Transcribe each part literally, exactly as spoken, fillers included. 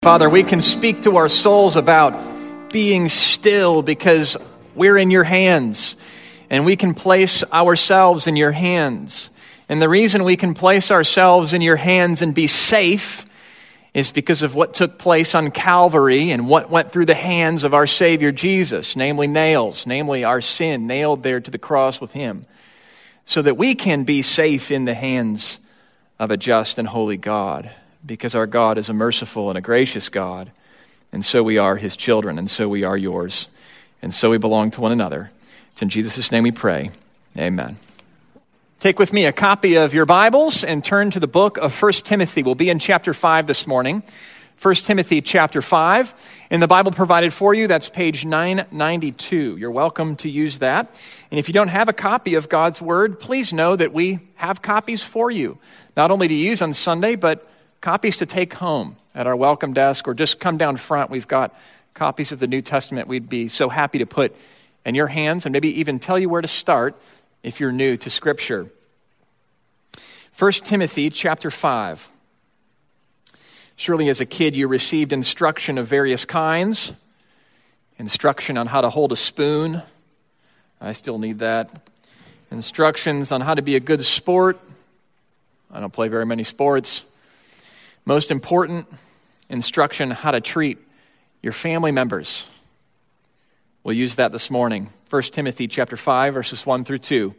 Father, we can speak to our souls about being still because we're in your hands, and we can place ourselves in your hands. And the reason we can place ourselves in your hands and be safe is because of what took place on Calvary and what went through the hands of our Savior Jesus, namely nails, namely our sin nailed there to the cross with him, so that we can be safe in the hands of a just and holy God. Because our God is a merciful and a gracious God, and so we are his children, and so we are yours, and so we belong to one another. It's in Jesus' name we pray. Amen. Take with me a copy of your Bibles and turn to the book of First Timothy. We'll be in chapter five this morning. First Timothy chapter five. In the Bible provided for you, that's page nine ninety-two. You're welcome to use that. And if you don't have a copy of God's Word, please know that we have copies for you, not only to use on Sunday, but copies to take home at our welcome desk, or just come down front. We've got copies of the New Testament we'd be so happy to put in your hands, and maybe even tell you where to start if you're new to Scripture. First Timothy chapter five. Surely as a kid you received instruction of various kinds, instruction on how to hold a spoon. I still need that. Instructions on how to be a good sport. I don't play very many sports. Most important, instruction how to treat your family members. We'll use that this morning. First Timothy chapter five, verses one through two.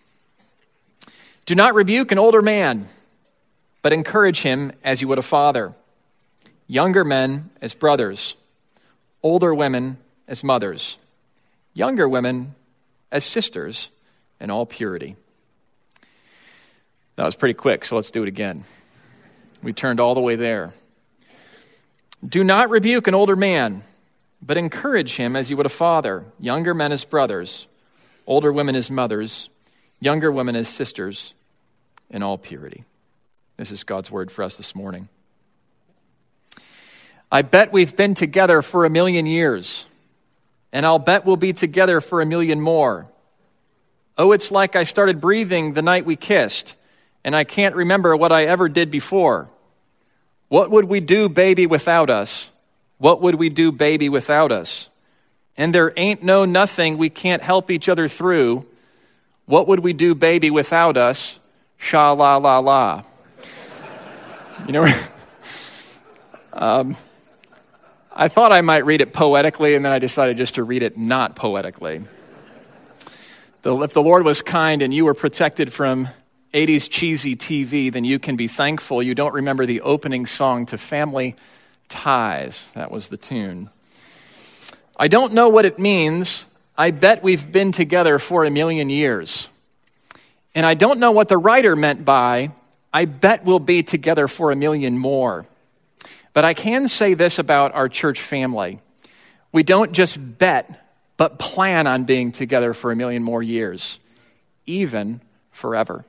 Do not rebuke an older man, but encourage him as you would a father. Younger men as brothers, older women as mothers, younger women as sisters, in all purity. That was pretty quick, so let's do it again. We turned all the way there. Do not rebuke an older man, but encourage him as you would a father. Younger men as brothers, older women as mothers, younger women as sisters, in all purity. This is God's word for us this morning. I bet we've been together for a million years, and I'll bet we'll be together for a million more. Oh, it's like I started breathing the night we kissed, and I can't remember what I ever did before. What would we do, baby, without us? What would we do, baby, without us? And there ain't no nothing we can't help each other through. What would we do, baby, without us? Sha la la la. You know, um, I thought I might read it poetically, and then I decided just to read it not poetically. The, if the Lord was kind and you were protected from eighties cheesy T V, then you can be thankful you don't remember the opening song to Family Ties. That was the tune. I don't know what it means. I bet we've been together for a million years. And I don't know what the writer meant by, I bet we'll be together for a million more. But I can say this about our church family. We don't just bet, but plan on being together for a million more years, even forever.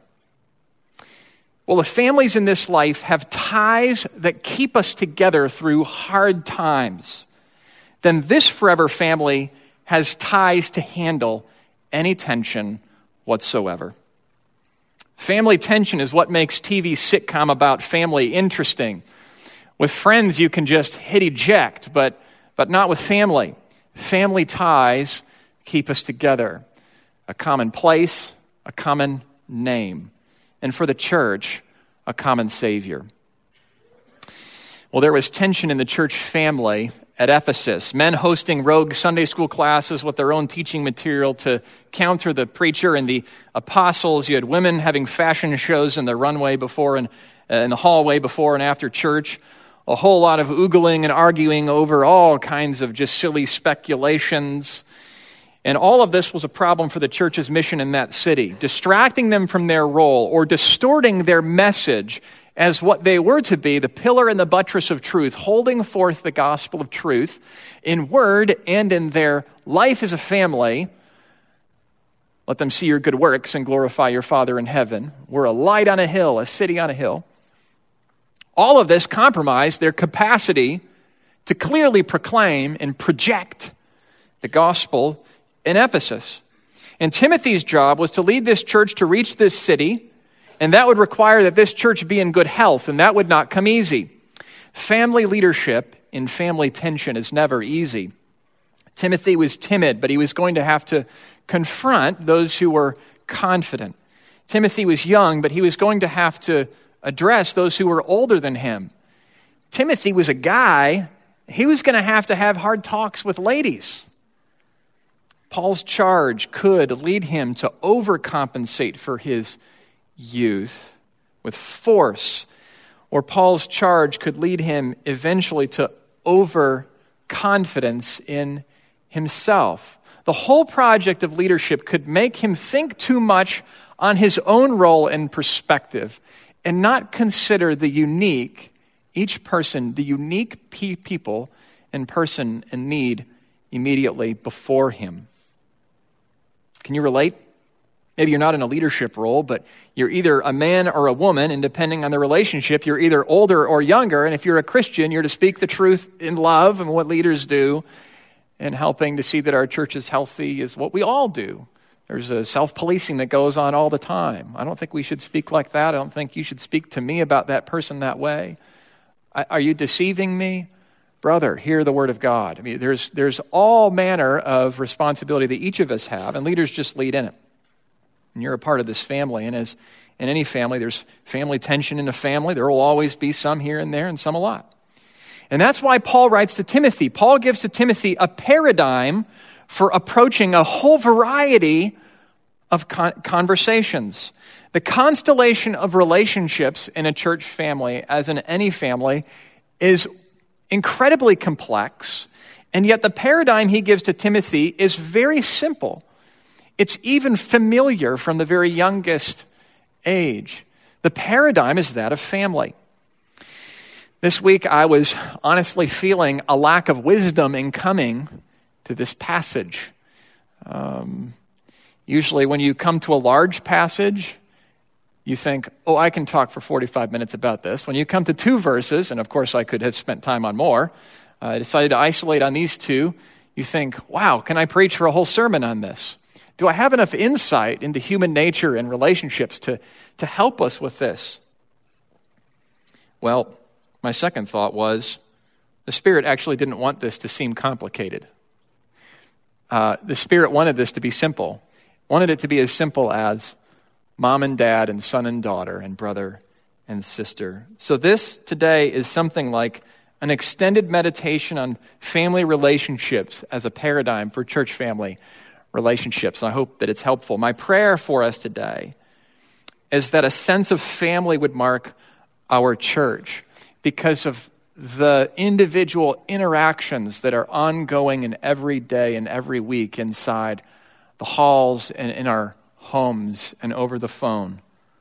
Well, the families in this life have ties that keep us together through hard times. Then this forever family has ties to handle any tension whatsoever. Family tension is what makes T V sitcom about family interesting. With friends, you can just hit eject, but, but not with family. Family ties keep us together. A common place, a common name. And for the church, a common Savior. Well, there was tension in the church family at Ephesus. Men hosting rogue Sunday school classes with their own teaching material to counter the preacher and the apostles. You had women having fashion shows in the runway before and uh, in the hallway before and after church. A whole lot of oogling and arguing over all kinds of just silly speculations. And all of this was a problem for the church's mission in that city, distracting them from their role or distorting their message as what they were to be, the pillar and the buttress of truth, holding forth the gospel of truth in word and in their life as a family. Let them see your good works and glorify your Father in heaven. We're a light on a hill, a city on a hill. All of this compromised their capacity to clearly proclaim and project the gospel in Ephesus. And Timothy's job was to lead this church to reach this city, and that would require that this church be in good health, and that would not come easy. Family leadership in family tension is never easy. Timothy was timid, but he was going to have to confront those who were confident. Timothy was young, but he was going to have to address those who were older than him. Timothy was a guy. He was going to have to have hard talks with ladies. Paul's charge could lead him to overcompensate for his youth with force, or Paul's charge could lead him eventually to overconfidence in himself. The whole project of leadership could make him think too much on his own role and perspective and not consider the unique, each person, the unique pe- people and person in need immediately before him. Can you relate? Maybe you're not in a leadership role, but you're either a man or a woman, and depending on the relationship, you're either older or younger. And if you're a Christian, you're to speak the truth in love, and what leaders do, and helping to see that our church is healthy is what we all do. There's a self-policing that goes on all the time. I don't think we should speak like that. I don't think you should speak to me about that person that way. Are you deceiving me? Brother, hear the word of God. I mean, there's there's all manner of responsibility that each of us have, and leaders just lead in it. And you're a part of this family, and as in any family, there's family tension in a family. There will always be some here and there and some a lot. And that's why Paul writes to Timothy. Paul gives to Timothy a paradigm for approaching a whole variety of con- conversations. The constellation of relationships in a church family, as in any family, is incredibly complex, and yet the paradigm he gives to Timothy is very simple. It's even familiar from the very youngest age. The paradigm is that of family. This week I was honestly feeling a lack of wisdom in coming to this passage. Um, usually when you come to a large passage, you think, oh, I can talk for forty-five minutes about this. When you come to two verses, and of course I could have spent time on more, uh, I decided to isolate on these two. You think, wow, can I preach for a whole sermon on this? Do I have enough insight into human nature and relationships to, to help us with this? Well, my second thought was, the Spirit actually didn't want this to seem complicated. Uh, the Spirit wanted this to be simple. Wanted it to be as simple as mom and dad and son and daughter and brother and sister. So this today is something like an extended meditation on family relationships as a paradigm for church family relationships. And I hope that it's helpful. My prayer for us today is that a sense of family would mark our church because of the individual interactions that are ongoing in every day and every week inside the halls and in our homes and over the phone.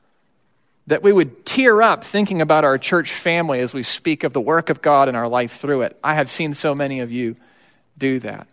That we would tear up thinking about our church family as we speak of the work of God in our life through it. I have seen so many of you do that.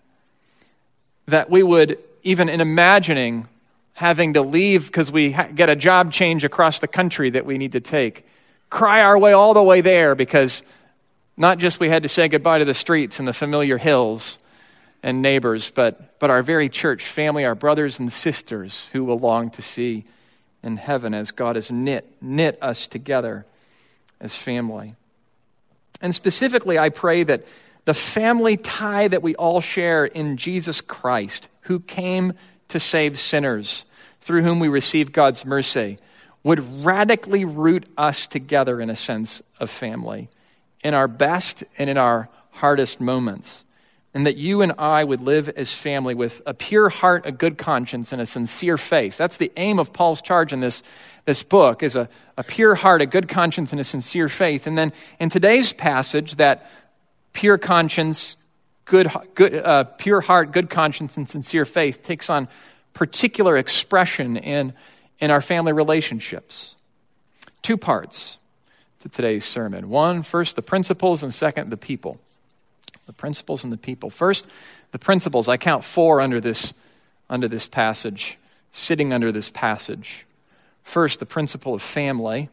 That we would, even in imagining having to leave because we ha- get a job change across the country that we need to take, cry our way all the way there because not just we had to say goodbye to the streets and the familiar hills and neighbors, but, but our very church family, our brothers and sisters who will long to see in heaven as God has knit, knit us together as family. And specifically, I pray that the family tie that we all share in Jesus Christ, who came to save sinners, through whom we receive God's mercy, would radically root us together in a sense of family, in our best and in our hardest moments. And that you and I would live as family with a pure heart, a good conscience, and a sincere faith. That's the aim of Paul's charge in this, this book, is a, a pure heart, a good conscience, and a sincere faith. And then in today's passage, that pure conscience, good, good, uh, pure heart, good conscience, and sincere faith takes on particular expression in, in our family relationships. Two parts to today's sermon. One, first, the principles, and second, the people. The principles and the people. First, the principles. I count four under this, under this passage, sitting under this passage. First, the principle of family.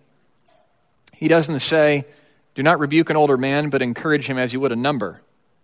He doesn't say, do not rebuke an older man, but encourage him as you would a number.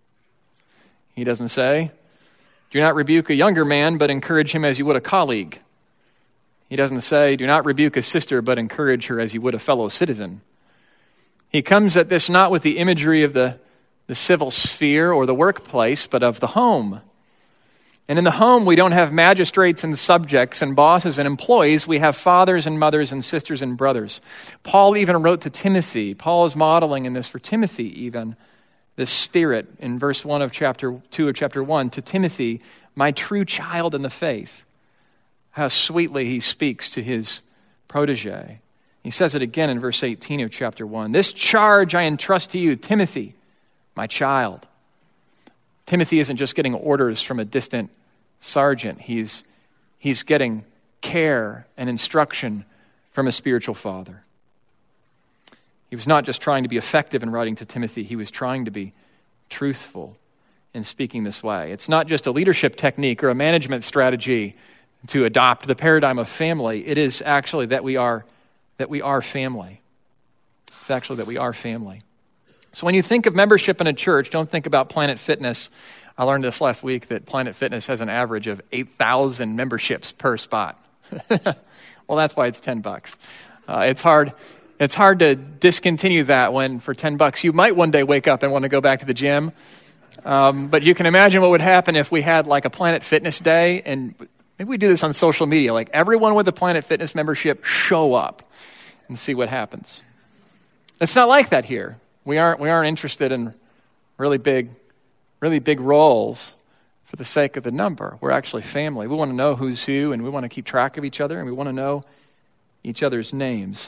He doesn't say, do not rebuke a younger man, but encourage him as you would a colleague. He doesn't say, do not rebuke a sister, but encourage her as you would a fellow citizen. He comes at this not with the imagery of the, the civil sphere or the workplace, but of the home. And in the home, we don't have magistrates and subjects and bosses and employees. We have fathers and mothers and sisters and brothers. Paul even wrote to Timothy. Paul is modeling in this for Timothy even, this spirit in verse one of chapter two of chapter one, to Timothy, my true child in the faith. How sweetly he speaks to his protege. He says it again in verse eighteen of chapter one. This charge I entrust to you, Timothy, my child. Timothy isn't just getting orders from a distant sergeant. He's, he's getting care and instruction from a spiritual father. He was not just trying to be effective in writing to Timothy. He was trying to be truthful in speaking this way. It's not just a leadership technique or a management strategy to adopt the paradigm of family. It is actually that we are, that we are family. It's actually that we are family. So when you think of membership in a church, don't think about Planet Fitness. I learned this last week that Planet Fitness has an average of eight thousand memberships per spot. Well, that's why it's ten bucks. Uh, it's hard It's hard to discontinue that when for ten bucks you might one day wake up and want to go back to the gym. Um, but you can imagine what would happen if we had like a Planet Fitness day, and maybe we do this on social media, like everyone with a Planet Fitness membership show up and see what happens. It's not like that here. We aren't we aren't interested in really big, really big roles for the sake of the number. We're actually family. We want to know who's who, and we want to keep track of each other, and we want to know each other's names.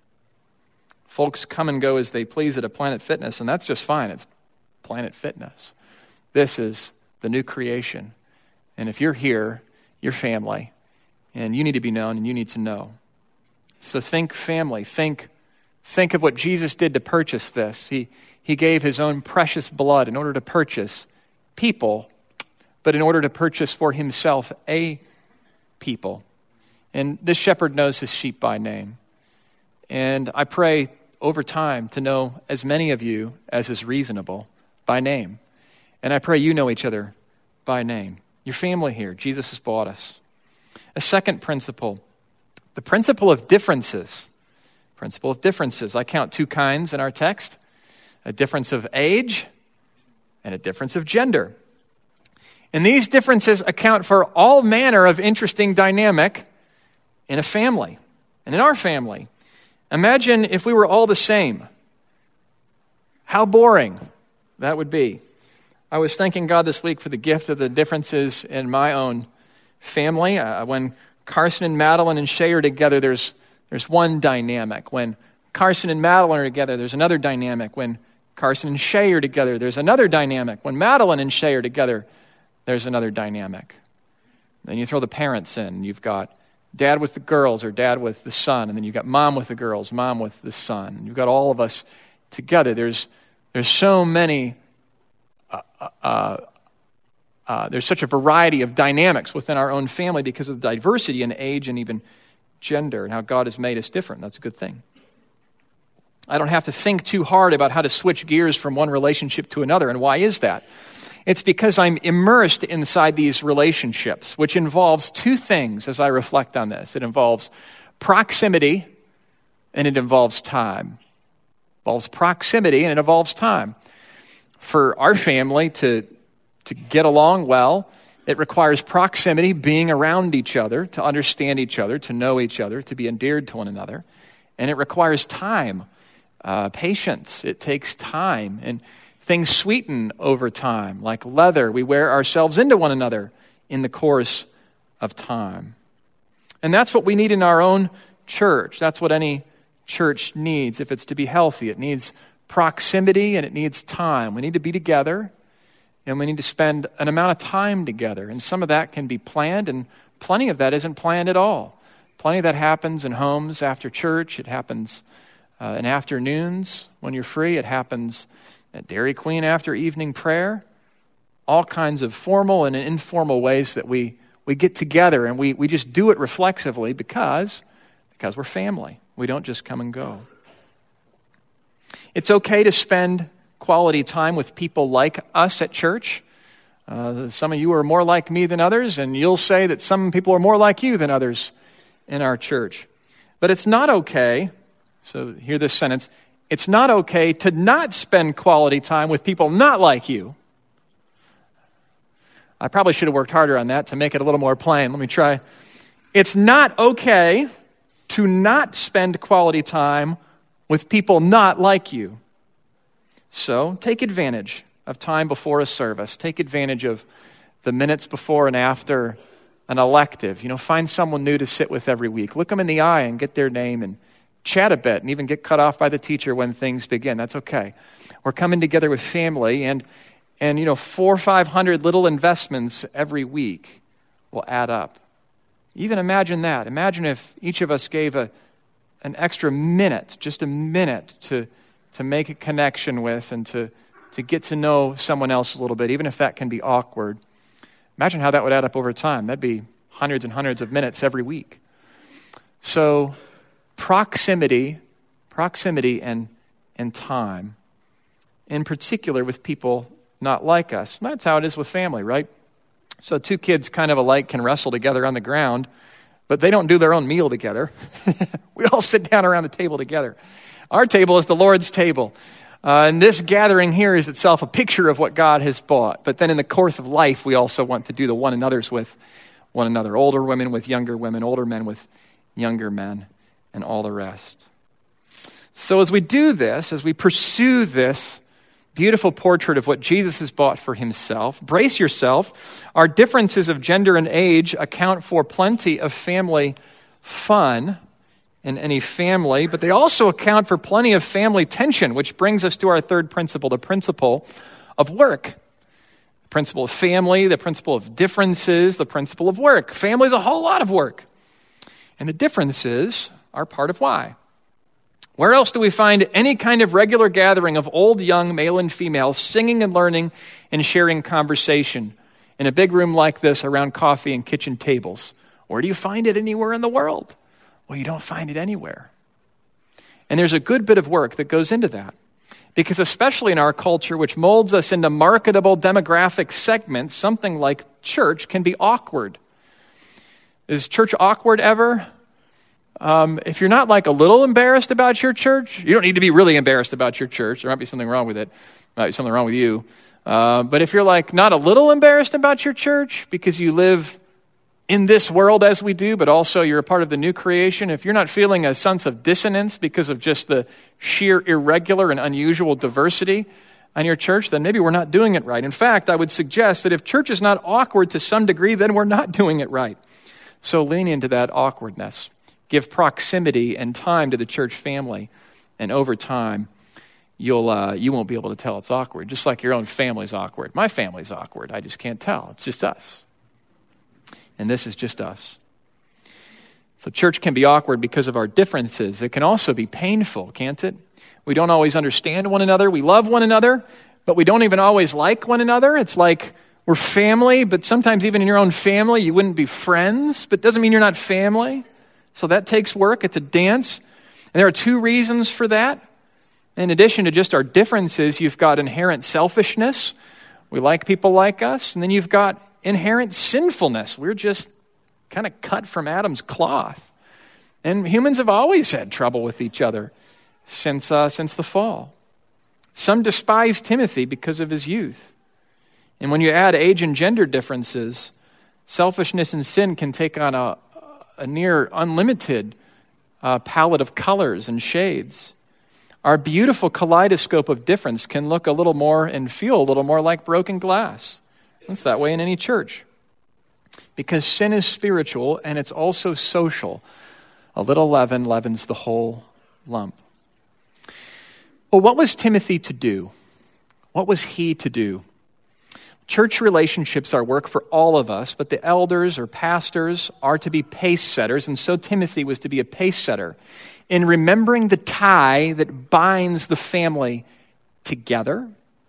Folks come and go as they please at a Planet Fitness, and that's just fine. It's Planet Fitness. This is the new creation. And if you're here, you're family, and you need to be known, and you need to know. So think family. Think Think of what Jesus did to purchase this. He, he gave his own precious blood in order to purchase people, but in order to purchase for himself a people. And this shepherd knows his sheep by name. And I pray over time to know as many of you as is reasonable by name. And I pray you know each other by name. Your family here, Jesus has bought us. A second principle, the principle of differences. Principle of differences. I count two kinds in our text, a difference of age and a difference of gender. And these differences account for all manner of interesting dynamic in a family and in our family. Imagine if we were all the same. How boring that would be. I was thanking God this week for the gift of the differences in my own family. Uh, when Carson and Madeline and Shay are together, there's There's one dynamic. When Carson and Madeline are together, there's another dynamic. When Carson and Shay are together, there's another dynamic. When Madeline and Shay are together, there's another dynamic. Then you throw the parents in. You've got dad with the girls or dad with the son, and then you've got mom with the girls, mom with the son. You've got all of us together. There's there's so many, uh, uh, uh, there's such a variety of dynamics within our own family because of the diversity in age and even gender and how God has made us different. That's a good thing. I don't have to think too hard about how to switch gears from one relationship to another. And why is that? It's because I'm immersed inside these relationships, which involves two things as I reflect on this. It involves proximity and it involves time. It involves proximity and it involves time. For our family to, to get along well, it requires proximity, being around each other, to understand each other, to know each other, to be endeared to one another. And it requires time, uh, patience. It takes time. And things sweeten over time, like leather. We wear ourselves into one another in the course of time. And that's what we need in our own church. That's what any church needs if it's to be healthy. It needs proximity and it needs time. We need to be together. And we need to spend an amount of time together. And some of that can be planned, and plenty of that isn't planned at all. Plenty of that happens in homes after church. It happens uh, in afternoons when you're free. It happens at Dairy Queen after evening prayer. All kinds of formal and informal ways that we, we get together, and we, we just do it reflexively because, because we're family. We don't just come and go. It's okay to spend quality time with people like us at church. Uh, some of you are more like me than others, and you'll say that some people are more like you than others in our church. But it's not okay, so hear this sentence, It's not okay to not spend quality time with people not like you. I probably should have worked harder on that to make it a little more plain. Let me try. It's not okay to not spend quality time with people not like you. So take advantage of time before a service. Take advantage of the minutes before and after an elective. You know, find someone new to sit with every week. Look them in the eye and get their name and chat a bit and even get cut off by the teacher when things begin. That's okay. We're coming together with family, and And, you know, four or five hundred little investments every week will add up. Even imagine that. Imagine if each of us gave a an extra minute, just a minute, to to make a connection with and to, to get to know someone else a little bit, even if that can be awkward. Imagine how that would add up over time. That'd be hundreds and hundreds of minutes every week. So proximity, proximity and, and time, in particular with people not like us. That's how it is with family, right? So two kids kind of alike can wrestle together on the ground, but they don't do their own meal together. We all sit down around the table together. Our table is the Lord's table. Uh, and this gathering here is itself a picture of what God has bought. But then in the course of life, we also want to do the one another's with one another. Older women with younger women, older men with younger men, and all the rest. So as we do this, as we pursue this beautiful portrait of what Jesus has bought for himself, brace yourself. Our differences of gender and age account for plenty of family fun in any family, but they also account for plenty of family tension, which brings us to our third principle, the principle of work. The principle of family, the principle of differences, the principle of work. Family is a whole lot of work. And the differences are part of why. Where else do we find any kind of regular gathering of old, young, male and female, singing and learning and sharing conversation in a big room like this around coffee and kitchen tables? Where do you find it anywhere in the world? Well, you don't find it anywhere. And there's a good bit of work that goes into that. Because especially in our culture, which molds us into marketable demographic segments, something like church can be awkward. Is church awkward ever? Um, if you're not like a little embarrassed about your church, you don't need to be really embarrassed about your church. There might be something wrong with it. Might be something wrong with you. Uh, but if you're like not a little embarrassed about your church because you live in this world as we do, but also you're a part of the new creation, if you're not feeling a sense of dissonance because of just the sheer irregular and unusual diversity on your church, then maybe we're not doing it right. In fact, I would suggest that if church is not awkward to some degree, then we're not doing it right. So lean into that awkwardness. Give proximity and time to the church family, and over time, you'll uh, you won't be able to tell it's awkward. Just like your own family's awkward. My family's awkward. I just can't tell. It's just us, and this is just us. So church can be awkward because of our differences. It can also be painful, can't it? We don't always understand one another. We love one another, but we don't even always like one another. It's like we're family, but sometimes even in your own family, you wouldn't be friends, but it doesn't mean you're not family. So that takes work. It's a dance. And there are two reasons for that. In addition to just our differences, you've got inherent selfishness. We like people like us. And then you've got inherent sinfulness. We're just kind of cut from Adam's cloth. And humans have always had trouble with each other since, uh, since the fall. Some despise Timothy because of his youth. And when you add age and gender differences, selfishness and sin can take on a a near unlimited uh, palette of colors and shades. Our beautiful kaleidoscope of difference can look a little more and feel a little more like broken glass. It's that way in any church. Because sin is spiritual and it's also social. A little leaven leavens the whole lump. Well, what was Timothy to do? What was he to do? Church relationships are work for all of us, but the elders or pastors are to be pace setters, and so Timothy was to be a pace setter in remembering the tie that binds the family together,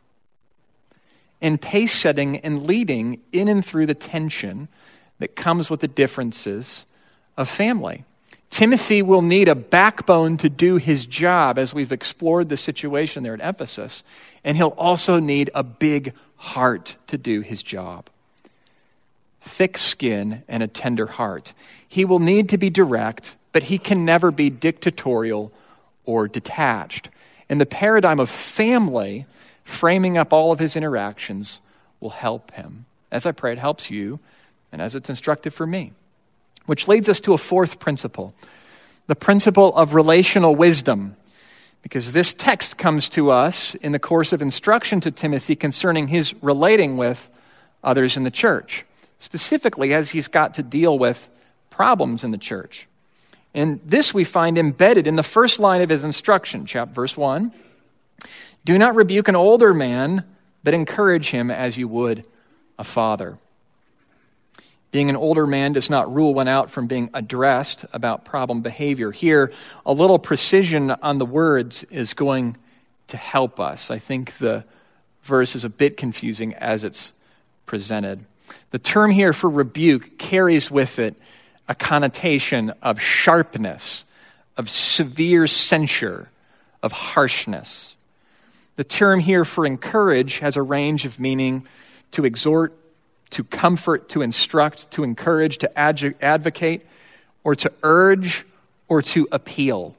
and pace setting and leading in and through the tension that comes with the differences of family. Timothy will need a backbone to do his job, as we've explored the situation there at Ephesus, and he'll also need a big heart to do his job. Thick skin and a tender heart. He will need to be direct, but he can never be dictatorial or detached. And the paradigm of family, framing up all of his interactions, will help him. As I pray, it helps you, and as it's instructive for me. Which leads us to a fourth principle, the principle of relational wisdom. Because this text comes to us in the course of instruction to Timothy concerning his relating with others in the church, specifically as he's got to deal with problems in the church. And this we find embedded in the first line of his instruction, chapter verse one. Do not rebuke an older man, but encourage him as you would a father. Being an older man does not rule one out from being addressed about problem behavior. Here, a little precision on the words is going to help us. I think the verse is a bit confusing as it's presented. The term here for rebuke carries with it a connotation of sharpness, of severe censure, of harshness. The term here for encourage has a range of meaning: to exhort, to comfort, to instruct, to encourage, to adv- advocate, or to urge, or to appeal.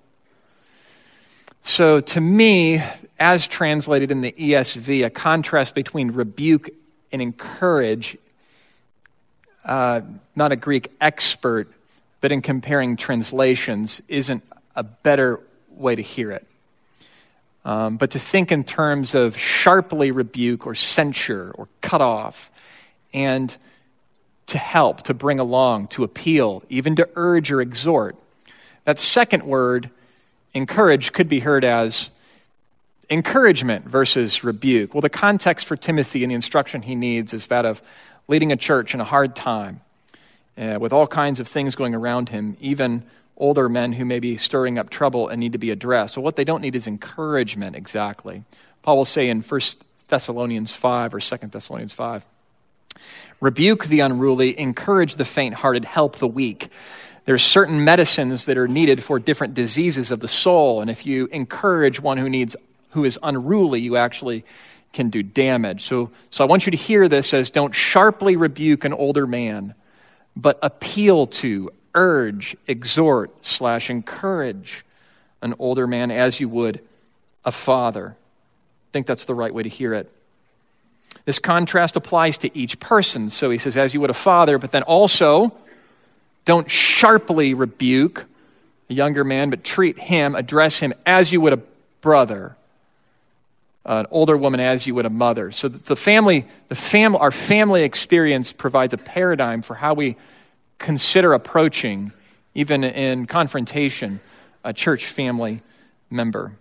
So to me, as translated in the E S V, a contrast between rebuke and encourage, uh, not a Greek expert, but in comparing translations, isn't a better way to hear it. Um, but to think in terms of sharply rebuke or censure or cut off, and to help, to bring along, to appeal, even to urge or exhort. That second word, encourage, could be heard as encouragement versus rebuke. Well, the context for Timothy and the instruction he needs is that of leading a church in a hard time, uh, with all kinds of things going around him, even older men who may be stirring up trouble and need to be addressed. So what they don't need is encouragement exactly. Paul will say in First Thessalonians five or Second Thessalonians five, rebuke the unruly, encourage the faint-hearted, help the weak. There's certain medicines that are needed for different diseases of the soul, and if you encourage one who needs, who is unruly, you actually can do damage. So, so I want you to hear this as don't sharply rebuke an older man, but appeal to, urge, exhort, slash encourage an older man as you would a father. I think that's the right way to hear it. This contrast applies to each person. So he says, as you would a father, but then also don't sharply rebuke a younger man, but treat him, address him as you would a brother, an older woman as you would a mother. So the family, the fam, our family experience provides a paradigm for how we consider approaching, even in confrontation, a church family member.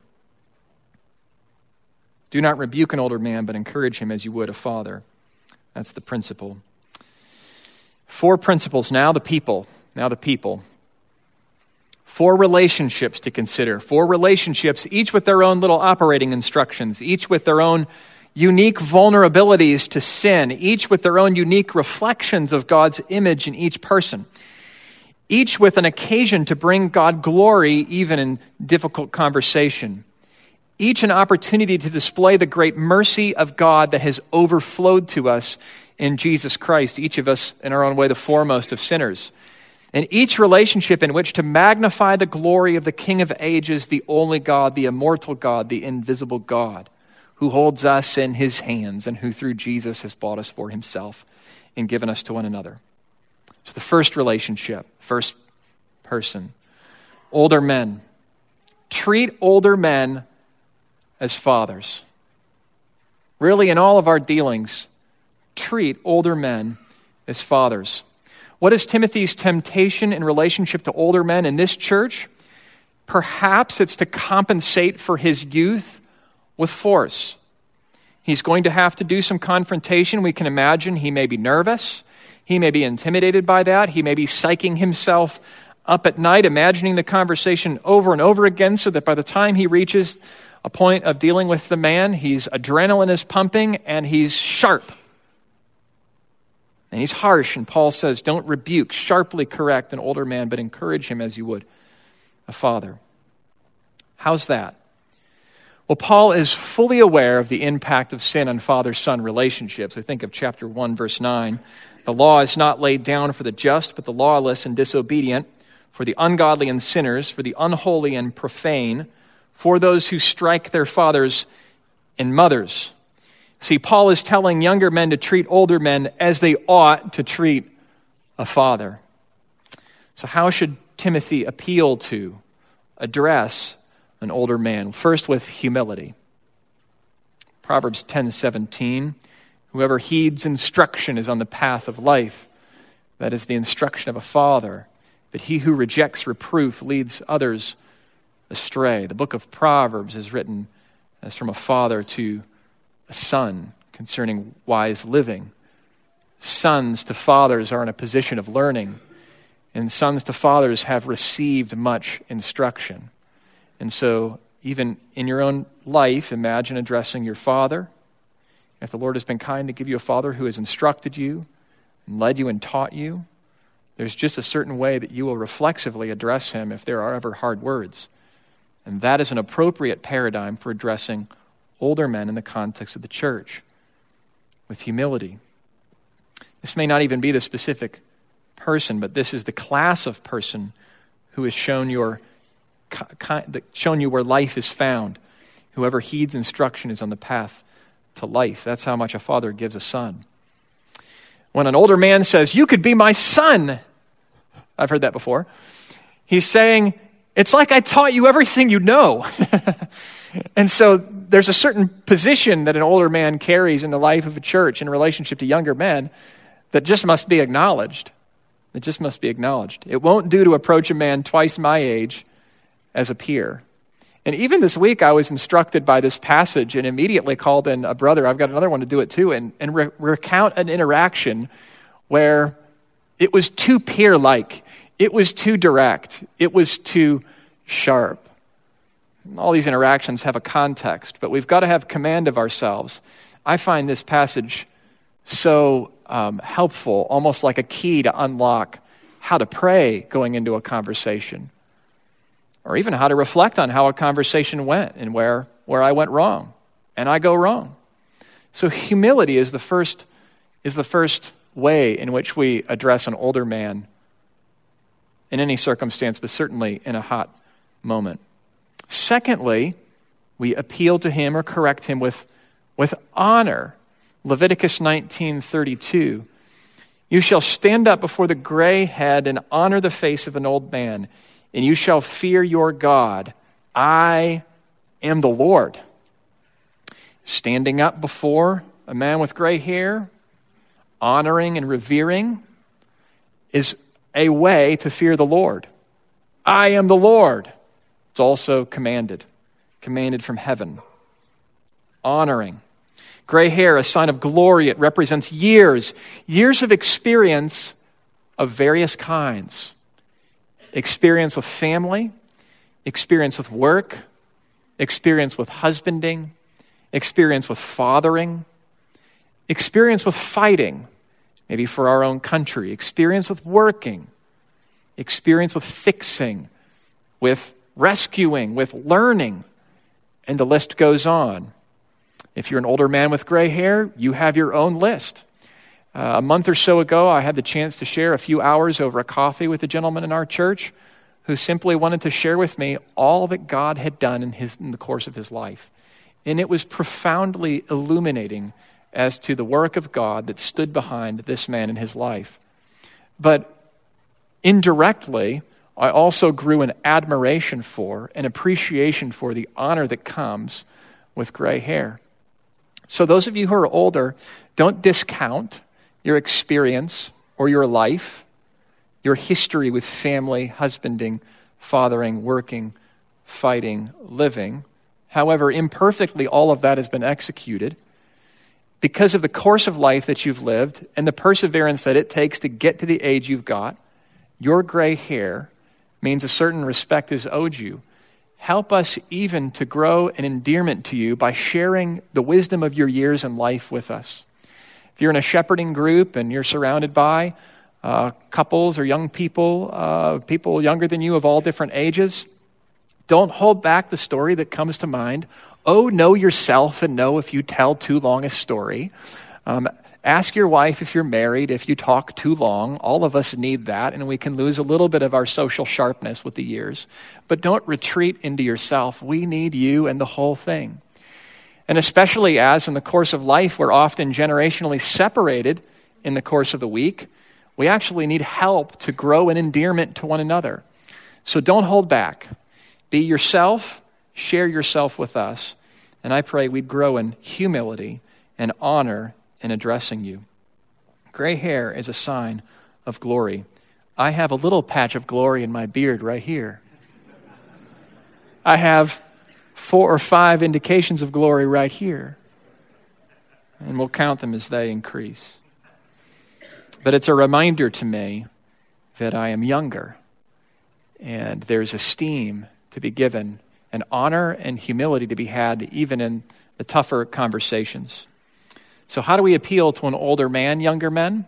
Do not rebuke an older man, but encourage him as you would a father. That's the principle. Four principles. Now the people. Now the people. Four relationships to consider. Four relationships, each with their own little operating instructions, each with their own unique vulnerabilities to sin, each with their own unique reflections of God's image in each person, each with an occasion to bring God glory even in difficult conversation, each an opportunity to display the great mercy of God that has overflowed to us in Jesus Christ, each of us in our own way the foremost of sinners, and each relationship in which to magnify the glory of the King of ages, the only God, the immortal God, the invisible God, who holds us in his hands and who through Jesus has bought us for himself and given us to one another. So the first relationship, first person, older men. Treat older men as fathers. Really, in all of our dealings, treat older men as fathers. What is Timothy's temptation in relationship to older men in this church? Perhaps it's to compensate for his youth with force. He's going to have to do some confrontation. We can imagine he may be nervous. He may be intimidated by that. He may be psyching himself up at night, imagining the conversation over and over again so that by the time he reaches a point of dealing with the man, he's adrenaline is pumping and he's sharp. And he's harsh. And Paul says, don't rebuke, sharply correct an older man, but encourage him as you would a father. How's that? Well, Paul is fully aware of the impact of sin on father-son relationships. We think of chapter one, verse nine. The law is not laid down for the just, but the lawless and disobedient, for the ungodly and sinners, for the unholy and profane, for those who strike their fathers and mothers. See, Paul is telling younger men to treat older men as they ought to treat a father. So how should Timothy appeal to, address an older man? First, with humility. Proverbs ten seventeen, whoever heeds instruction is on the path of life. That is the instruction of a father. But he who rejects reproof leads others astray. The book of Proverbs is written as from a father to a son concerning wise living. Sons to fathers are in a position of learning, and sons to fathers have received much instruction. And so even in your own life, imagine addressing your father. If the Lord has been kind to give you a father who has instructed you and led you and taught you, there's just a certain way that you will reflexively address him if there are ever hard words. And that is an appropriate paradigm for addressing older men in the context of the church, with humility. This may not even be the specific person, but this is the class of person who has shown your shown you where life is found. Whoever heeds instruction is on the path to life. That's how much a father gives a son. When an older man says, "You could be my son," I've heard that before. He's saying, it's like I taught you everything you know. And so there's a certain position that an older man carries in the life of a church in relationship to younger men that just must be acknowledged. It just must be acknowledged. It won't do to approach a man twice my age as a peer. And even this week, I was instructed by this passage and immediately called in a brother. I've got another one to do it too, and, and re- recount an interaction where it was too peer-like. It was too direct. It was too sharp. All these interactions have a context, but we've got to have command of ourselves. I find this passage so um, helpful, almost like a key to unlock how to pray going into a conversation, or even how to reflect on how a conversation went and where, where I went wrong, and I go wrong. So humility is the first is the first way in which we address an older man in any circumstance, but certainly in a hot moment. Secondly, we appeal to him or correct him with, with honor. Leviticus nineteen thirty-two. You shall stand up before the gray head and honor the face of an old man, and you shall fear your God. I am the Lord. Standing up before a man with gray hair, honoring and revering, is a way to fear the Lord. I am the Lord. It's also commanded, commanded from heaven. Honoring. Gray hair, a sign of glory. It represents years, years of experience of various kinds. Experience with family, experience with work, experience with husbanding, experience with fathering, experience with fighting, maybe for our own country, experience with working, experience with fixing, with rescuing, with learning, and the list goes on. If you're an older man with gray hair, you have your own list. Uh, a month or so ago, I had the chance to share a few hours over a coffee with a gentleman in our church who simply wanted to share with me all that God had done in his in the course of his life. And it was profoundly illuminating as to the work of God that stood behind this man in his life. But indirectly, I also grew an admiration for, an appreciation for the honor that comes with gray hair. So those of you who are older, don't discount your experience or your life, your history with family, husbanding, fathering, working, fighting, living. However imperfectly all of that has been executed, because of the course of life that you've lived and the perseverance that it takes to get to the age you've got, your gray hair means a certain respect is owed you. Help us even to grow an endearment to you by sharing the wisdom of your years in life with us. If you're in a shepherding group and you're surrounded by uh, couples or young people, uh, people younger than you of all different ages, don't hold back the story that comes to mind. Oh, know yourself and know if you tell too long a story. Um, ask your wife if you're married, if you talk too long. All of us need that, and we can lose a little bit of our social sharpness with the years. But don't retreat into yourself. We need you and the whole thing. And especially as in the course of life, we're often generationally separated in the course of the week, we actually need help to grow in endearment to one another. So don't hold back. Be yourself, share yourself with us, and I pray we'd grow in humility and honor in addressing you. Gray hair is a sign of glory. I have a little patch of glory in my beard right here. I have four or five indications of glory right here. And we'll count them as they increase. But it's a reminder to me that I am younger, and there's esteem to be given, and honor and humility to be had even in the tougher conversations. So how do we appeal to an older man, younger men?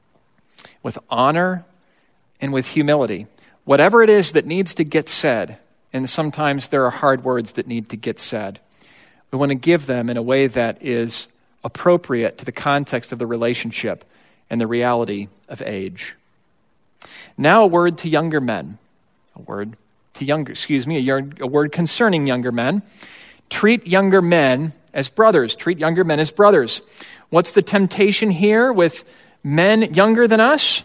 With honor and with humility. Whatever it is that needs to get said, and sometimes there are hard words that need to get said, we want to give them in a way that is appropriate to the context of the relationship and the reality of age. Now a word to younger men. A word to younger, excuse me, a, a word concerning younger men. Treat younger men as brothers. Treat younger men as brothers. What's the temptation here with men younger than us?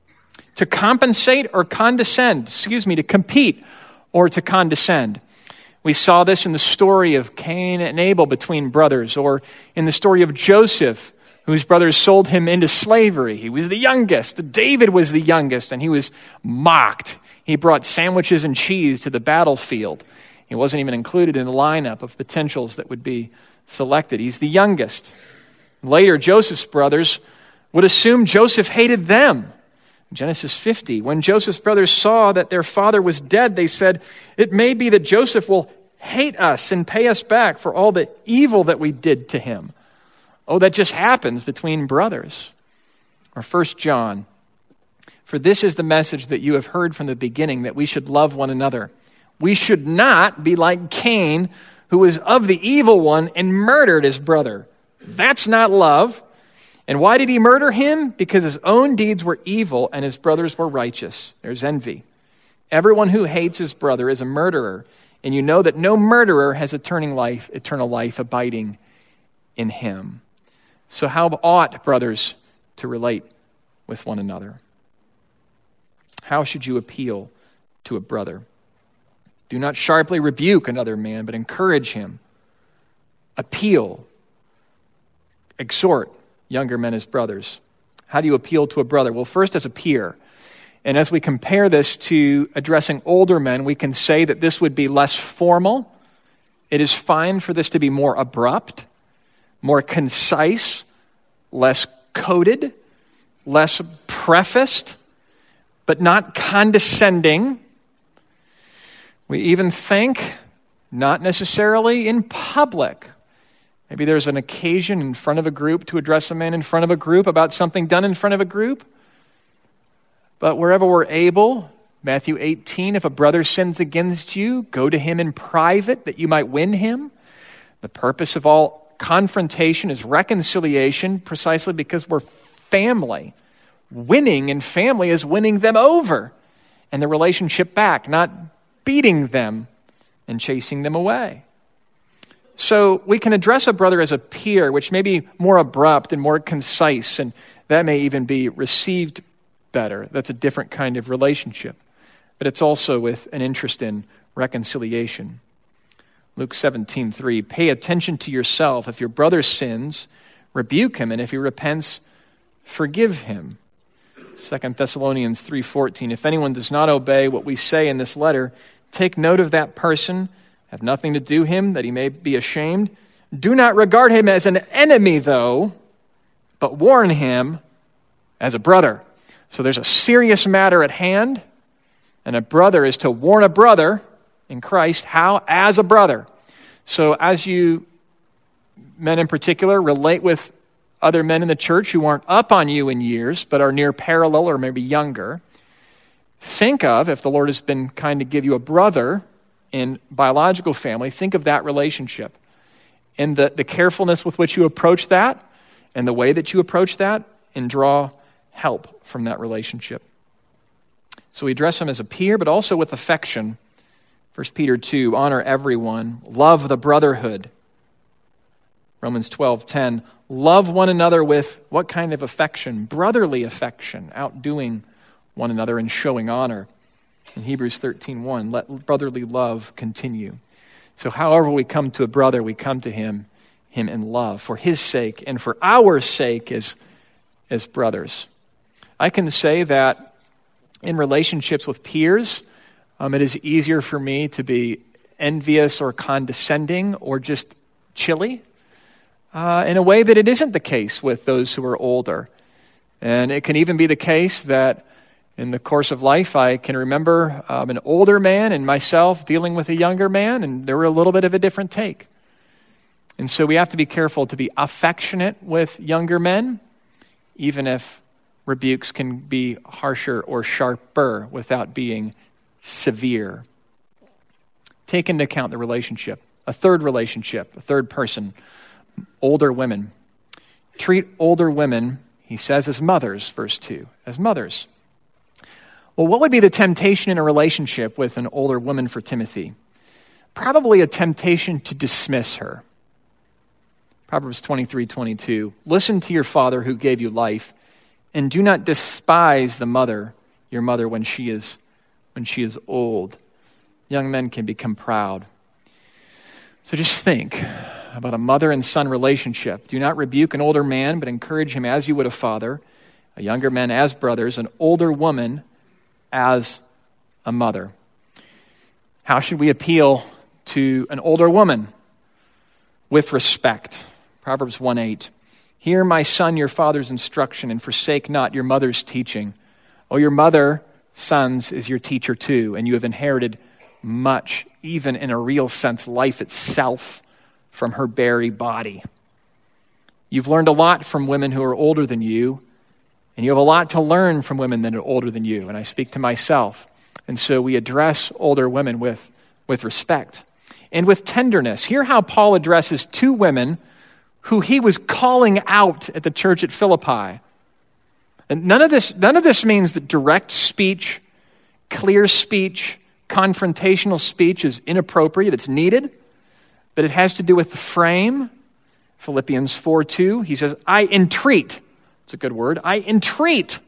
To compensate or condescend. Excuse me, to compete or to condescend. We saw this in the story of Cain and Abel between brothers, or in the story of Joseph, whose brothers sold him into slavery. He was the youngest. David was the youngest, and he was mocked. He brought sandwiches and cheese to the battlefield. He wasn't even included in the lineup of potentials that would be selected. He's the youngest. Later, Joseph's brothers would assume Joseph hated them. Genesis fifty, when Joseph's brothers saw that their father was dead, they said, "It may be that Joseph will hate us and pay us back for all the evil that we did to him." Oh, that just happens between brothers. Or First John, "For this is the message that you have heard from the beginning, that we should love one another. We should not be like Cain, who was of the evil one and murdered his brother." That's not love. And why did he murder him? Because his own deeds were evil and his brothers were righteous. There's envy. Everyone who hates his brother is a murderer, and you know that no murderer has eternal life, eternal life abiding in him. So how ought brothers to relate with one another? How should you appeal to a brother? Do not sharply rebuke another man, but encourage him. Appeal. Exhort younger men as brothers. How do you appeal to a brother? Well, first as a peer. And as we compare this to addressing older men, we can say that this would be less formal. It is fine for this to be more abrupt, more concise, less coded, less prefaced, but not condescending. We even think not necessarily in public. Maybe there's an occasion in front of a group to address a man in front of a group about something done in front of a group. But wherever we're able, Matthew eighteen, if a brother sins against you, go to him in private that you might win him. The purpose of all confrontation is reconciliation, precisely because we're family. Winning in family is winning them over and the relationship back, not beating them and chasing them away. So we can address a brother as a peer, which may be more abrupt and more concise, and that may even be received better. That's a different kind of relationship. But it's also with an interest in reconciliation. Luke seventeen three, pay attention to yourself. If your brother sins, rebuke him, and if he repents, forgive him. Second Thessalonians three fourteen, if anyone does not obey what we say in this letter, take note of that person, have nothing to do him, that he may be ashamed. Do not regard him as an enemy, though, but warn him as a brother. So there's a serious matter at hand, and a brother is to warn a brother in Christ. How? As a brother. So as you, men in particular, relate with other men in the church who aren't up on you in years, but are near parallel or maybe younger, think of, if the Lord has been kind to give you a brother in biological family, think of that relationship and the, the carefulness with which you approach that and the way that you approach that and draw help from that relationship. So we address them as a peer, but also with affection. First Peter two, honor everyone, love the brotherhood. Romans twelve ten, love one another with what kind of affection? Brotherly affection, outdoing one another and showing honor. In Hebrews thirteen one, let brotherly love continue. So however we come to a brother, we come to him, him in love, for his sake and for our sake as, as brothers. I can say that in relationships with peers, um, it is easier for me to be envious or condescending or just chilly uh, in a way that it isn't the case with those who are older. And it can even be the case that in the course of life, I can remember um, an older man and myself dealing with a younger man, and there were a little bit of a different take. And so we have to be careful to be affectionate with younger men, even if rebukes can be harsher or sharper without being severe. Take into account the relationship. A third relationship, a third person, older women. Treat older women, he says, as mothers, verse two, as mothers. Well, what would be the temptation in a relationship with an older woman for Timothy? Probably a temptation to dismiss her. Proverbs twenty-three twenty-two, listen to your father who gave you life, and do not despise the mother, your mother, when she is when she is old. Young men can become proud. So just think about a mother and son relationship. Do not rebuke an older man, but encourage him as you would a father, a younger man as brothers, an older woman as a mother. How should we appeal to an older woman? With respect. Proverbs one eight, hear, my son, your father's instruction, and forsake not your mother's teaching. Oh, your mother, sons, is your teacher too, and you have inherited much, even in a real sense, life itself, from her very body. You've learned a lot from women who are older than you, and you have a lot to learn from women that are older than you, and I speak to myself. And so we address older women with, with respect and with tenderness. Hear how Paul addresses two women who he was calling out at the church at Philippi. And none of this, none of this means that direct speech, clear speech, confrontational speech is inappropriate. It's needed, but it has to do with the frame. Philippians four two, he says, I entreat. It's a good word. I entreat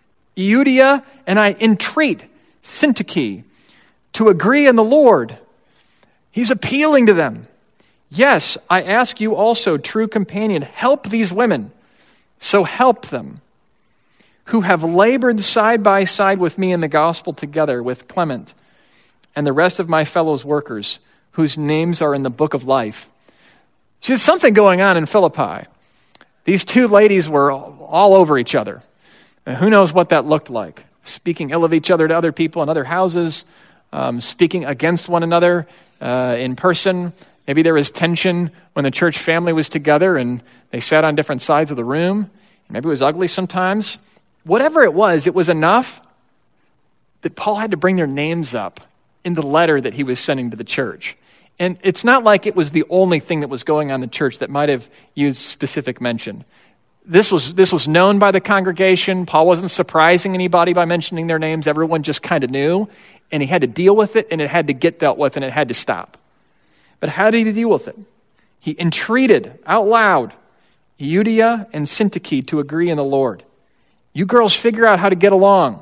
Euodia and I entreat Syntyche to agree in the Lord. He's appealing to them. Yes, I ask you also, true companion, help these women. So help them, who have labored side by side with me in the gospel together with Clement and the rest of my fellows workers, whose names are in the book of life. There's something going on in Philippi. These two ladies were all over each other. And who knows what that looked like? Speaking ill of each other to other people in other houses, um, speaking against one another uh, in person. Maybe there was tension when the church family was together and they sat on different sides of the room. Maybe it was ugly sometimes. Whatever it was, it was enough that Paul had to bring their names up in the letter that he was sending to the church. And it's not like it was the only thing that was going on in the church that might have used specific mention. This was this was known by the congregation. Paul wasn't surprising anybody by mentioning their names. Everyone just kind of knew, and he had to deal with it, and it had to get dealt with, and it had to stop. But how did he deal with it? He entreated out loud Euodia and Syntyche to agree in the Lord. You girls figure out how to get along.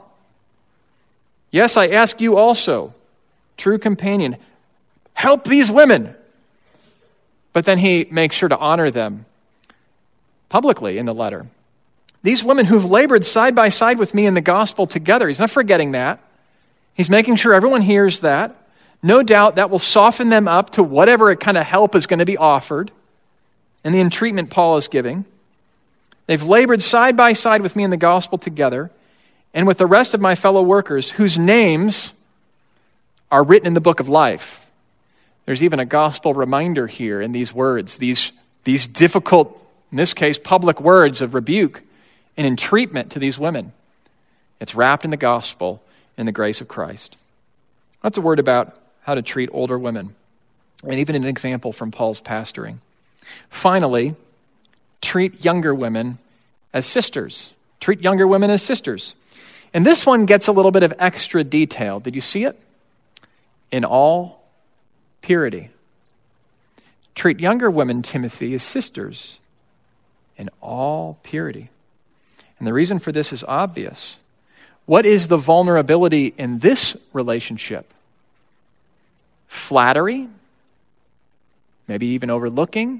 Yes, I ask you also, true companion, help these women. But then he makes sure to honor them publicly in the letter. These women who've labored side by side with me in the gospel together. He's not forgetting that. He's making sure everyone hears that. No doubt that will soften them up to whatever kind of help is going to be offered and the entreatment Paul is giving. They've labored side by side with me in the gospel together and with the rest of my fellow workers whose names are written in the book of life. There's even a gospel reminder here in these words, these, these difficult, in this case, public words of rebuke and entreatment to these women. It's wrapped in the gospel in the grace of Christ. That's a word about how to treat older women, and even an example from Paul's pastoring. Finally, treat younger women as sisters. Treat younger women as sisters. And this one gets a little bit of extra detail. Did you see it? In all purity. Treat younger women, Timothy, as sisters in all purity. And the reason for this is obvious. What is the vulnerability in this relationship? Flattery, maybe even overlooking,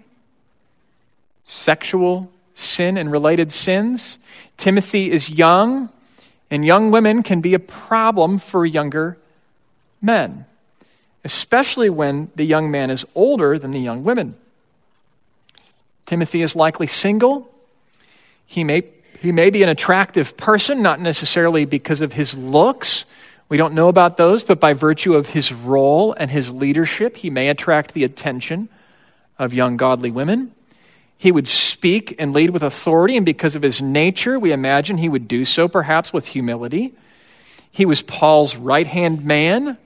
sexual sin and related sins. Timothy is young, and young women can be a problem for younger men, especially when the young man is older than the young women. Timothy is likely single. He may, he may be an attractive person, not necessarily because of his looks. We don't know about those, but by virtue of his role and his leadership, he may attract the attention of young godly women. He would speak and lead with authority, and because of his nature, we imagine he would do so perhaps with humility. He was Paul's right-hand man.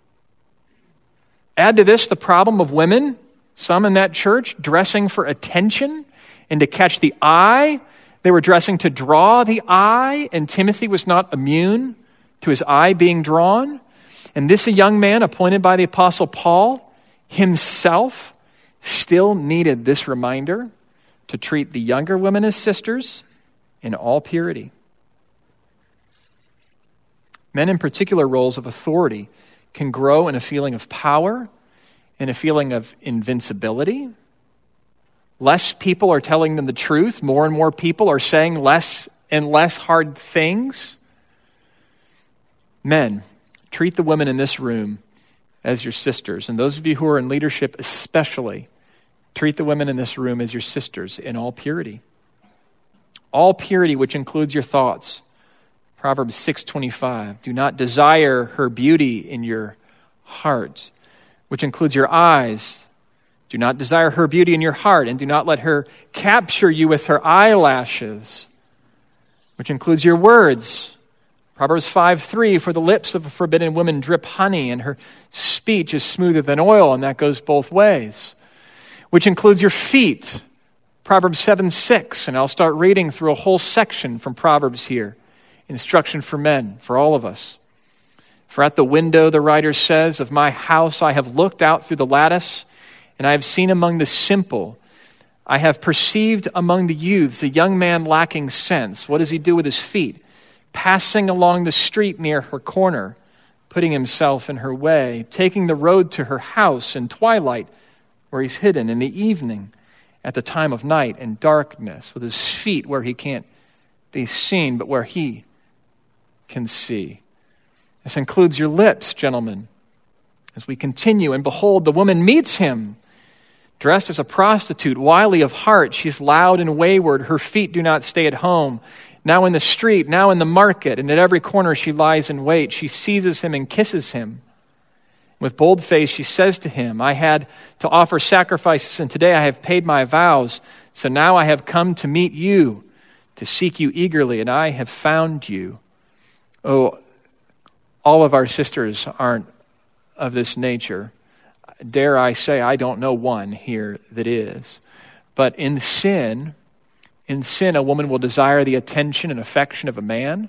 Add to this the problem of women, some in that church, dressing for attention and to catch the eye. They were dressing to draw the eye, and Timothy was not immune to his eye being drawn. And this, a young man appointed by the Apostle Paul himself, still needed this reminder to treat the younger women as sisters in all purity. Men in particular roles of authority can grow in a feeling of power, in a feeling of invincibility. Less people are telling them the truth. More and more people are saying less and less hard things. Men, treat the women in this room as your sisters. And those of you who are in leadership especially, treat the women in this room as your sisters in all purity. All purity, which includes your thoughts. Proverbs six twenty-five, do not desire her beauty in your heart, which includes your eyes. Do not desire her beauty in your heart, and do not let her capture you with her eyelashes, which includes your words. Proverbs five three, for the lips of a forbidden woman drip honey, and her speech is smoother than oil, and that goes both ways, which includes your feet. Proverbs seven six, and I'll start reading through a whole section from Proverbs here. Instruction for men, for all of us. For at the window, the writer says, of my house I have looked out through the lattice, and I have seen among the simple, I have perceived among the youths a young man lacking sense. What does he do with his feet? Passing along the street near her corner, putting himself in her way, taking the road to her house in twilight, where he's hidden in the evening, at the time of night and darkness, with his feet where he can't be seen, but where he can see. This includes your lips, gentlemen. As we continue, and behold, the woman meets him, dressed as a prostitute, wily of heart. She's loud and wayward. Her feet do not stay at home. Now in the street, now in the market, and at every corner she lies in wait. She seizes him and kisses him. With bold face, she says to him, I had to offer sacrifices, and today I have paid my vows. So now I have come to meet you, to seek you eagerly, and I have found you. Oh, all of our sisters aren't of this nature. Dare I say, I don't know one here that is. But in sin, in sin, a woman will desire the attention and affection of a man.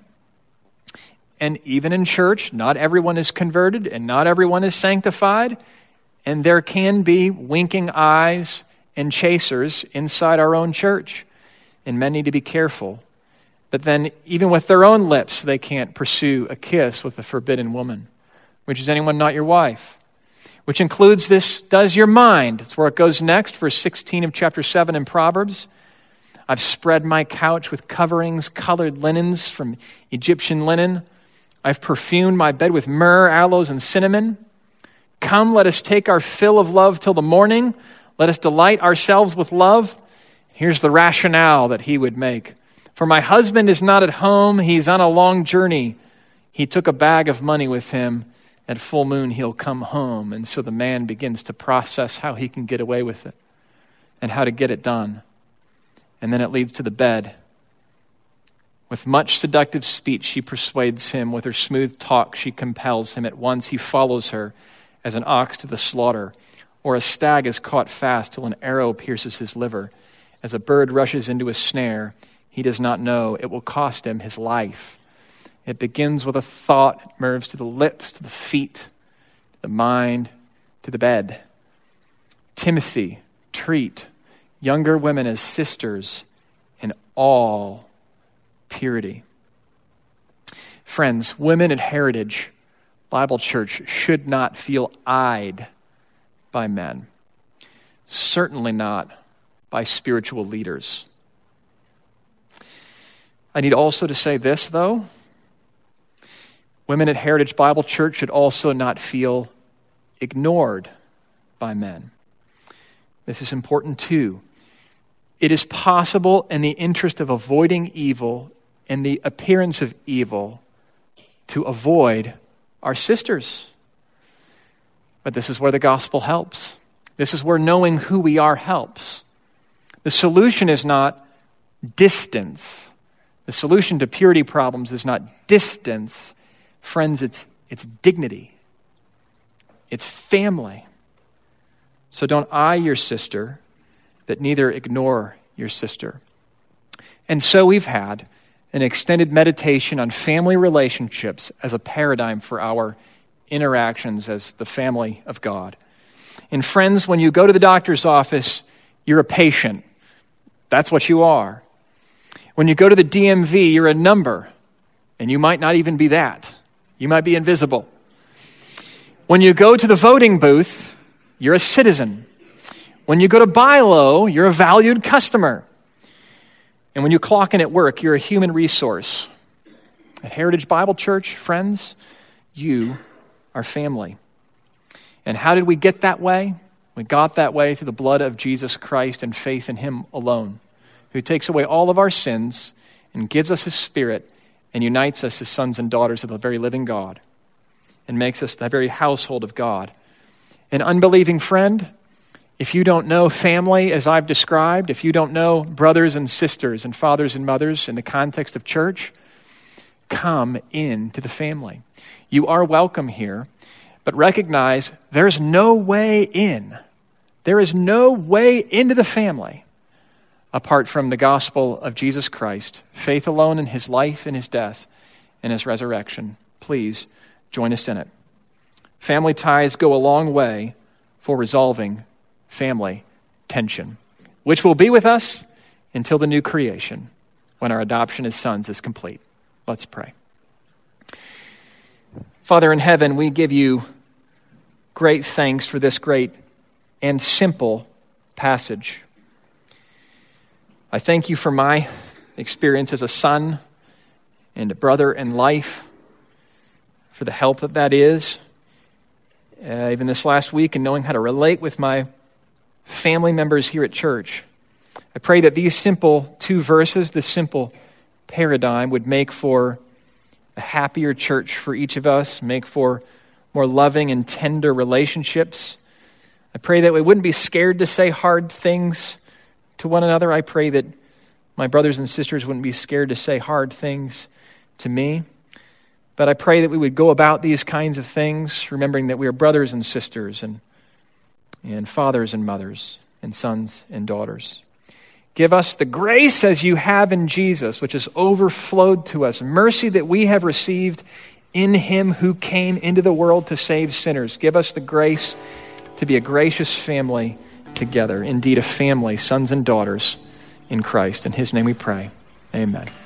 And even in church, not everyone is converted and not everyone is sanctified. And there can be winking eyes and chasers inside our own church. And men need to be careful. But then even with their own lips, they can't pursue a kiss with a forbidden woman. Which is anyone not your wife? Which includes this, does your mind. That's where it goes next, verse sixteen of chapter seven in Proverbs. I've spread my couch with coverings, colored linens from Egyptian linen. I've perfumed my bed with myrrh, aloes, and cinnamon. Come, let us take our fill of love till the morning. Let us delight ourselves with love. Here's the rationale that he would make. For my husband is not at home. He's on a long journey. He took a bag of money with him. At full moon, he'll come home. And so the man begins to process how he can get away with it and how to get it done. And then it leads to the bed. With much seductive speech, she persuades him. With her smooth talk, she compels him. At once he follows her as an ox to the slaughter, or a stag is caught fast till an arrow pierces his liver. as a bird rushes into a snare he does not know it will cost him his life. It begins with a thought, it moves to the lips, to the feet, to the mind, to the bed. Timothy, treat younger women as sisters in all purity. Friends, women at Heritage Bible Church should not feel eyed by men. Certainly not by spiritual leaders. I need also to say this, though. Women at Heritage Bible Church should also not feel ignored by men. This is important too. It is possible, in the interest of avoiding evil and the appearance of evil, to avoid our sisters. But this is where the gospel helps. This is where knowing who we are helps. The solution is not distance. The solution to purity problems is not distance. Friends, it's, it's dignity. It's family. So don't eye your sister, but neither ignore your sister. And so we've had an extended meditation on family relationships as a paradigm for our interactions as the family of God. And friends, when you go to the doctor's office, you're a patient. That's what you are. When you go to the D M V, you're a number, and you might not even be that. You might be invisible. When you go to the voting booth, you're a citizen. When you go to buy low, you're a valued customer. And when you clock in at work, you're a human resource. At Heritage Bible Church, friends, you are family. And how did we get that way? We got that way through the blood of Jesus Christ and faith in him alone, who takes away all of our sins and gives us his Spirit and unites us as sons and daughters of the very living God and makes us the very household of God. An unbelieving friend, if you don't know family as I've described, if you don't know brothers and sisters and fathers and mothers in the context of church, come into the family. You are welcome here, but recognize there's no way in. There is no way into the family apart from the gospel of Jesus Christ, faith alone in his life and his death and his resurrection. Please join us in it. Family ties go a long way for resolving family tension, which will be with us until the new creation, when our adoption as sons is complete. Let's pray. Father in heaven, we give you great thanks for this great and simple passage. I thank you for my experience as a son and a brother in life, for the help that that is, uh, even this last week, and knowing how to relate with my family members here at church. I pray that these simple two verses, this simple paradigm, would make for a happier church for each of us, make for more loving and tender relationships. I pray that we wouldn't be scared to say hard things to one another. I pray that my brothers and sisters wouldn't be scared to say hard things to me. But I pray that we would go about these kinds of things, remembering that we are brothers and sisters and and fathers and mothers, and sons and daughters. Give us the grace as you have in Jesus, which has overflowed to us, mercy that we have received in him who came into the world to save sinners. Give us the grace to be a gracious family together, indeed a family, sons and daughters in Christ. In his name we pray. Amen.